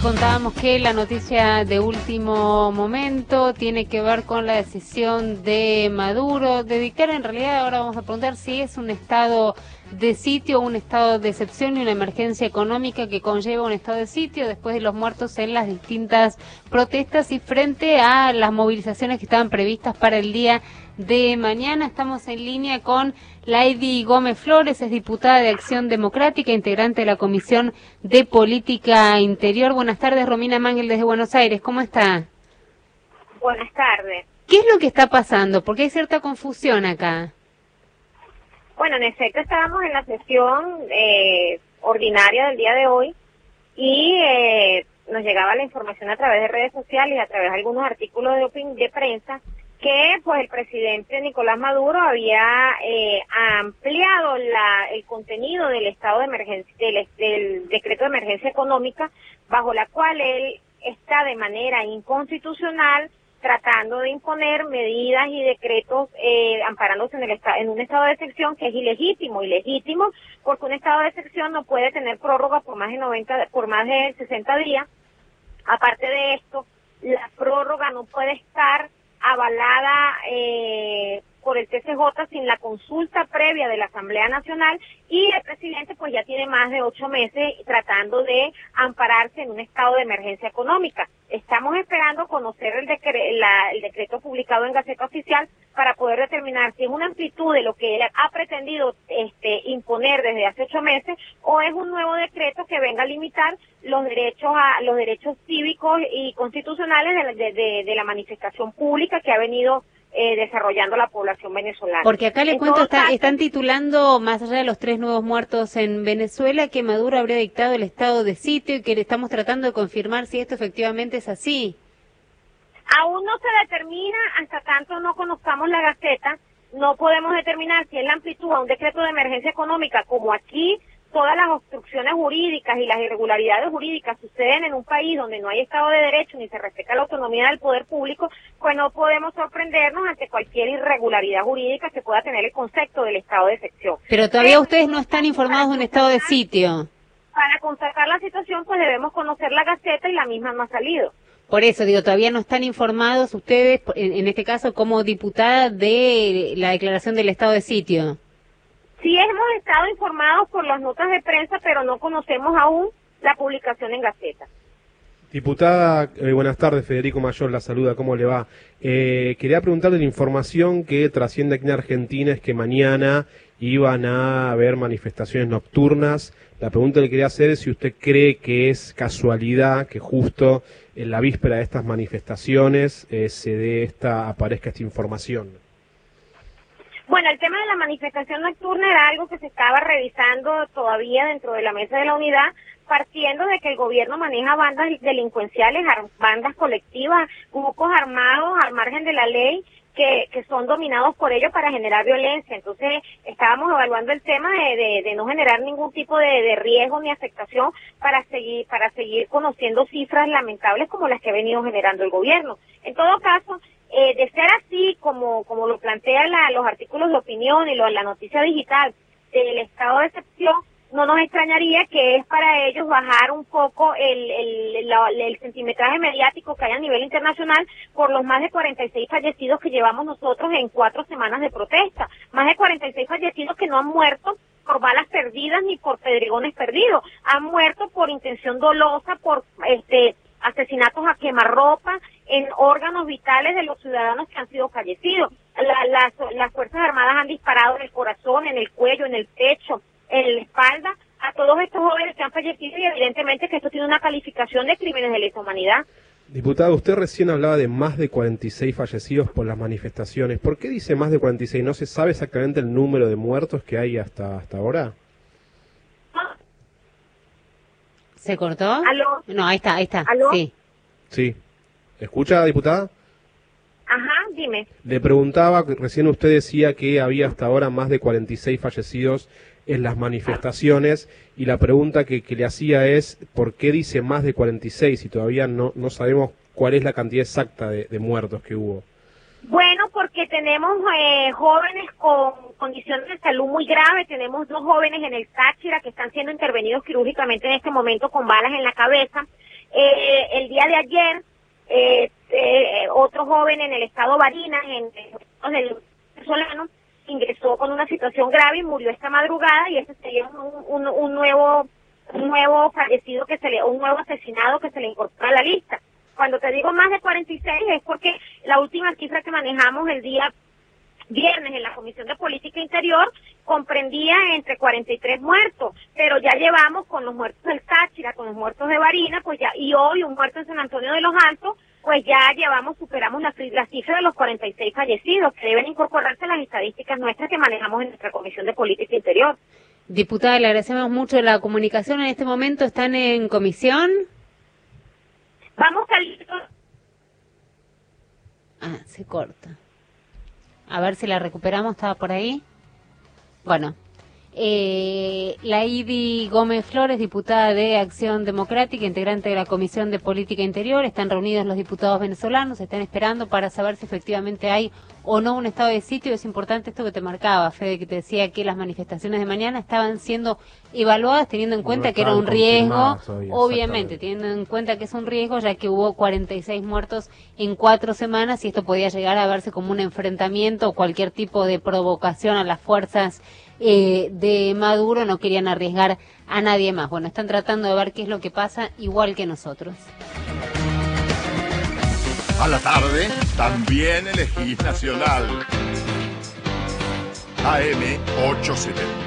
contábamos que la noticia de último momento tiene que ver con la decisión de Maduro de dictar, en realidad ahora vamos a preguntar si es un estado de sitio, un estado de excepción y una emergencia económica que conlleva un estado de sitio después de los muertos en las distintas protestas y frente a las movilizaciones que estaban previstas para el día de mañana. Estamos en línea con Lady Gómez Flores, es diputada de Acción Democrática, integrante de la Comisión de Política Interior. Buenas tardes, Romina Mangel desde Buenos Aires, ¿cómo está? Buenas tardes. ¿Qué es lo que está pasando? Porque hay cierta confusión acá. Bueno, en efecto estábamos en la sesión ordinaria del día de hoy y nos llegaba la información a través de redes sociales y a través de algunos artículos de prensa que pues el presidente Nicolás Maduro había ampliado el contenido del estado de emergencia, del decreto de emergencia económica, bajo la cual él está de manera inconstitucional tratando de imponer medidas y decretos amparándose en un estado de excepción que es ilegítimo porque un estado de excepción no puede tener prórroga por más de 60 días. Aparte de esto, la prórroga no puede estar avalada por el TCJ sin la consulta previa de la Asamblea Nacional, y el presidente pues ya tiene más de 8 meses tratando de ampararse en un estado de emergencia económica. Estamos esperando conocer el decreto publicado en Gaceta Oficial para poder determinar si es una amplitud de lo que él ha pretendido imponer desde hace 8 meses o es un nuevo decreto que venga a limitar los derechos cívicos y constitucionales de la manifestación pública que ha venido desarrollando la población venezolana. Porque acá le cuento, están titulando, más allá de los 3 nuevos muertos en Venezuela, que Maduro habría dictado el estado de sitio y que le estamos tratando de confirmar si esto efectivamente es así. Aún no se determina, hasta tanto no conozcamos la Gaceta, no podemos determinar si es la amplitud a un decreto de emergencia económica, como aquí todas las obstrucciones jurídicas y las irregularidades jurídicas suceden en un país donde no hay Estado de Derecho ni se respeta la autonomía del poder público, pues no podemos sorprendernos ante cualquier irregularidad jurídica que pueda tener el concepto del Estado de excepción. Pero todavía ustedes no están informados de un estado de sitio. Para constatar la situación, pues debemos conocer la Gaceta y la misma no ha salido. Por eso digo, todavía no están informados ustedes, en este caso como diputada, de la declaración del estado de sitio. Sí hemos estado informados por las notas de prensa, pero no conocemos aún la publicación en Gaceta. Diputada, buenas tardes, Federico Mayor la saluda, ¿cómo le va? Quería preguntarle la información que trasciende aquí en Argentina es que mañana iban a haber manifestaciones nocturnas. La pregunta que le quería hacer es si usted cree que es casualidad que justo en la víspera de estas manifestaciones aparezca esta información. Bueno, el tema de la manifestación nocturna era algo que se estaba revisando todavía dentro de la mesa de la unidad, partiendo de que el gobierno maneja bandas delincuenciales, bandas colectivas, grupos armados al margen de la ley, que son dominados por ellos para generar violencia. Entonces, estábamos evaluando el tema de no generar ningún tipo de riesgo ni afectación para seguir conociendo cifras lamentables como las que ha venido generando el gobierno. En todo caso, de ser así, como lo plantean los artículos de opinión y la noticia digital del estado de excepción, no nos extrañaría que es para ellos bajar un poco el centimetraje mediático que hay a nivel internacional por los más de 46 fallecidos que llevamos nosotros en 4 semanas de protesta. Más de 46 fallecidos que no han muerto por balas perdidas ni por pedregones perdidos. Han muerto por intención dolosa, por asesinatos a quemarropa en órganos vitales de los ciudadanos que han sido fallecidos. Las Fuerzas Armadas han disparado en el corazón, en el cuello, en el pecho, en la espalda a todos estos jóvenes que han fallecido, y evidentemente que esto tiene una calificación de crímenes de lesa humanidad. Diputada, usted recién hablaba de más de 46 fallecidos por las manifestaciones. ¿Por qué dice más de 46? ¿No se sabe exactamente el número de muertos que hay hasta ahora? ¿Se cortó? ¿Aló? No, ahí está. ¿Aló? Sí. ¿Escucha, diputada? Ajá, dime. Le preguntaba, recién usted decía que había hasta ahora más de 46 fallecidos en las manifestaciones, y la pregunta que le hacía es, ¿por qué dice más de 46 si todavía no sabemos cuál es la cantidad exacta de muertos que hubo? Bueno, porque tenemos jóvenes con condiciones de salud muy graves. Tenemos 2 jóvenes en el Táchira que están siendo intervenidos quirúrgicamente en este momento con balas en la cabeza. El día de ayer, otro joven en el estado Barinas, en el venezolano, ingresó con una situación grave y murió esta madrugada, y ese sería un nuevo fallecido un nuevo asesinado que se le incorpora a la lista. Cuando te digo más de 46 es porque la última cifra que manejamos el día viernes en la Comisión de Política Interior comprendía entre 43 muertos, pero ya llevamos con los muertos del Táchira, con los muertos de Barinas, pues ya, y hoy un muerto en San Antonio de los Altos, pues ya superamos la cifra de los 46 fallecidos, que deben incorporarse a las estadísticas nuestras que manejamos en nuestra Comisión de Política Interior. Diputada, le agradecemos mucho la comunicación. En este momento están en comisión. Vamos al... Se corta. A ver si la recuperamos, estaba por ahí. Bueno, la Idi Gómez Flores, diputada de Acción Democrática, integrante de la Comisión de Política Interior. Están reunidos los diputados venezolanos, están esperando para saber si efectivamente hay o no un estado de sitio. Es importante esto que te marcaba, Fede, que te decía que las manifestaciones de mañana estaban siendo evaluadas teniendo en cuenta que era un riesgo, obviamente, teniendo en cuenta que es un riesgo, ya que hubo 46 muertos en 4 semanas y esto podía llegar a verse como un enfrentamiento o cualquier tipo de provocación a las fuerzas de Maduro. No querían arriesgar a nadie más. Bueno, están tratando de ver qué es lo que pasa, igual que nosotros. A la tarde también elegís Nacional. AM 870.